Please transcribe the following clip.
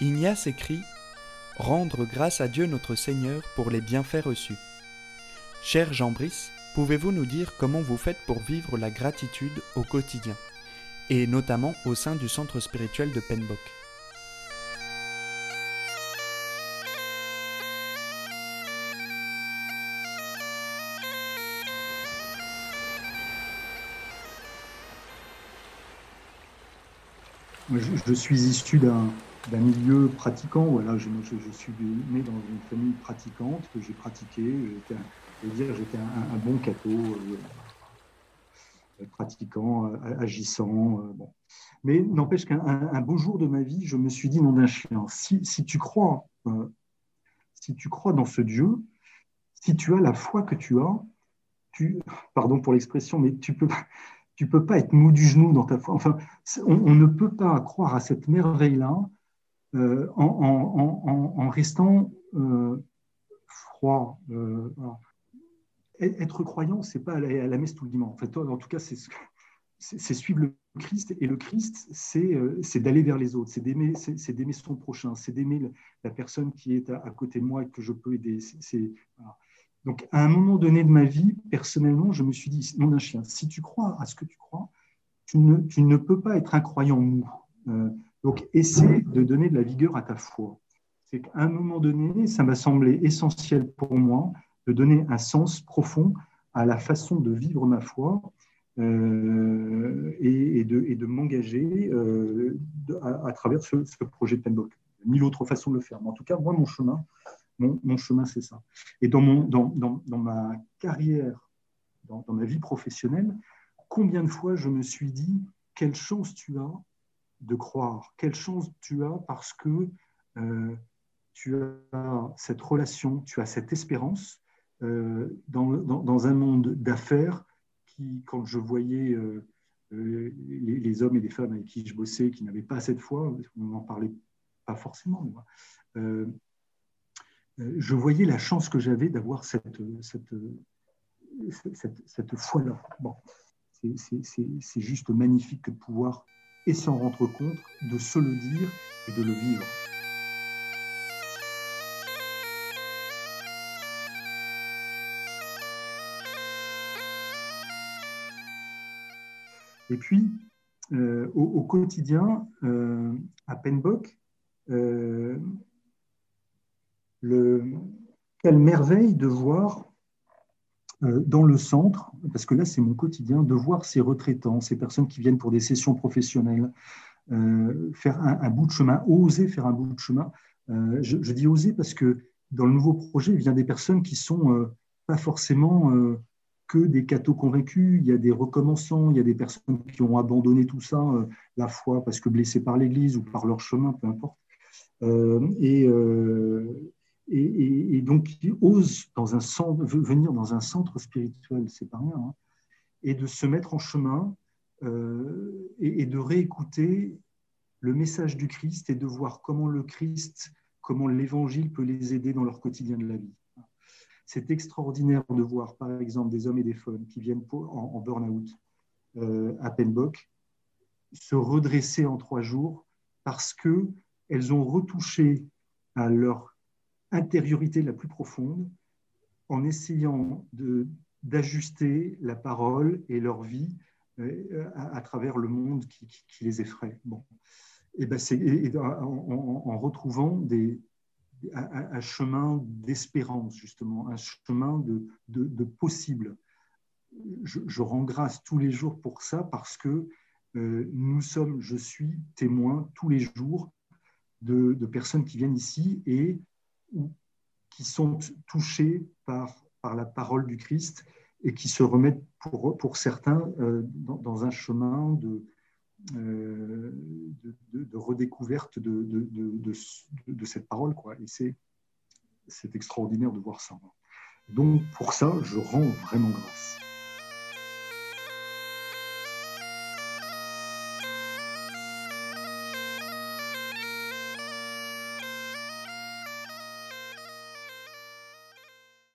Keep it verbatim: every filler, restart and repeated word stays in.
Ignace écrit « Rendre grâce à Dieu notre Seigneur pour les bienfaits reçus ». Cher Jean Brice, pouvez-vous nous dire comment vous faites pour vivre la gratitude au quotidien, et notamment au sein du centre spirituel de Penbock? Je, je suis issu d'un d'un milieu pratiquant. Voilà, je, je, je suis né dans une famille pratiquante que j'ai pratiqué. J'étais, un- je veux dire, j'étais un, un bon catho, euh, pratiquant, euh, agissant. Euh, bon. Mais n'empêche qu'un un, un beau jour de ma vie, je me suis dit, nom d'un chien, si, si tu crois, euh, si tu crois dans ce Dieu, si tu as la foi que tu as, tu, pardon pour l'expression, mais tu peux, tu peux pas être mou du genou dans ta foi. Enfin, on, on ne peut pas croire à cette merveille-là euh, en, en, en, en, restant euh, froid. Euh, être croyant, c'est pas aller à la messe tout le dimanche. En fait, en tout cas, c'est c'est suivre le Christ. Et le Christ, c'est euh, d'aller vers les autres, c'est d'aimer son prochain, c'est d'aimer la personne qui est à, à, côté de moi et que je peux aider. C'est voilà. Donc, à un moment donné de ma vie, personnellement, je me suis dit, mon chien, si tu crois à ce que tu crois, tu ne, tu ne peux pas être un croyant mou. Euh, donc, essaie de donner de la vigueur à ta foi. C'est qu'à un moment donné, ça m'a semblé essentiel pour moi de donner un sens profond à la façon de vivre ma foi euh, et, et, de, et de m'engager euh, à, à travers ce, ce projet de Penbock. Mille autres façons de le faire. Mais en tout cas, moi, mon chemin, mon, mon chemin, c'est ça. Et dans, mon, dans, dans, dans ma carrière, dans, dans ma vie professionnelle, combien de fois je me suis dit, quelle chance tu as de croire, quelle chance tu as parce que euh, tu as cette relation, tu as cette espérance euh, dans, dans, dans, un monde d'affaires qui, quand je voyais euh, euh, les, les hommes et les femmes avec qui je bossais, qui n'avaient pas cette foi, on n'en parlait pas forcément, moi, euh, je voyais la chance que j'avais d'avoir cette, cette, cette, cette foi-là. Bon. C'est juste magnifique de pouvoir, et s'en rendre compte, de se le dire et de le vivre. Et puis, euh, au, au, quotidien, euh, à Penbock, euh, le, quelle merveille de voir euh, dans le centre, parce que là c'est mon quotidien, de voir ces retraitants, ces personnes qui viennent pour des sessions professionnelles, euh, faire un, un bout de chemin, oser faire un bout de chemin. Euh, je, je dis oser parce que dans le nouveau projet, il vient des personnes qui sont euh, pas forcément euh, que des cathos convaincus. Il y a des recommençants, il y a des personnes qui ont abandonné tout ça, euh, la foi parce que blessés par l'Église ou par leur chemin, peu importe. Euh, et, euh, et, et, et, donc, qui osent dans un centre, venir dans un centre spirituel, c'est pas rien, hein, et de se mettre en chemin euh, et, et de réécouter le message du Christ et de voir comment le Christ, comment l'Évangile peut les aider dans leur quotidien de la vie. C'est extraordinaire de voir, par exemple, des hommes et des femmes qui viennent pour, en, en burn-out euh, à Penbock se redresser en trois jours parce qu'elles ont retouché à leur intériorité la plus profonde en essayant de, d'ajuster la parole et leur vie euh, à, à travers le monde qui, qui, qui les effraie. Bon. Et ben c'est, et en, en, en retrouvant des, un, un chemin d'espérance, justement, un chemin de, de, de possible. Je, je rends grâce tous les jours pour ça parce que euh, nous sommes, je suis témoin tous les jours de, de personnes qui viennent ici et ou, qui sont touchées par, par la parole du Christ et qui se remettent pour, pour certains euh, dans, dans un chemin de, euh, de, de, de redécouverte de, de, de, de, de cette parole, quoi. Et c'est extraordinaire de voir ça. Donc pour ça, je rends vraiment grâce.